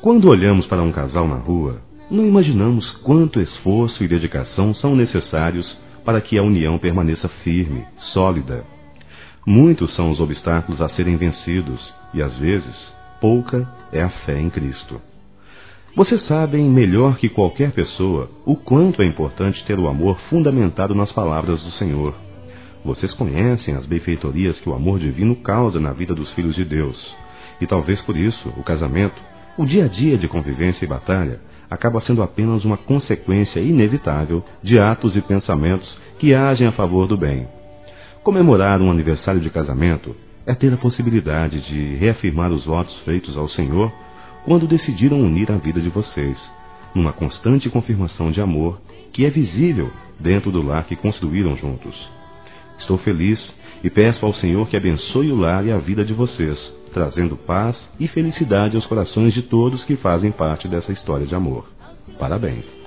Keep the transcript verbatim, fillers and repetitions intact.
Quando olhamos para um casal na rua, não imaginamos quanto esforço e dedicação são necessários para que a união permaneça firme, sólida. Muitos são os obstáculos a serem vencidos e, às vezes, pouca é a fé em Cristo. Vocês sabem melhor que qualquer pessoa o quanto é importante ter o amor fundamentado nas palavras do Senhor. Vocês conhecem as benfeitorias que o amor divino causa na vida dos filhos de Deus. E talvez por isso, o casamento, o dia a dia de convivência e batalha, acaba sendo apenas uma consequência inevitável de atos e pensamentos que agem a favor do bem. Comemorar um aniversário de casamento é ter a possibilidade de reafirmar os votos feitos ao Senhor quando decidiram unir a vida de vocês, numa constante confirmação de amor que é visível dentro do lar que construíram juntos. Estou feliz e peço ao Senhor que abençoe o lar e a vida de vocês, trazendo paz e felicidade aos corações de todos que fazem parte dessa história de amor. Parabéns!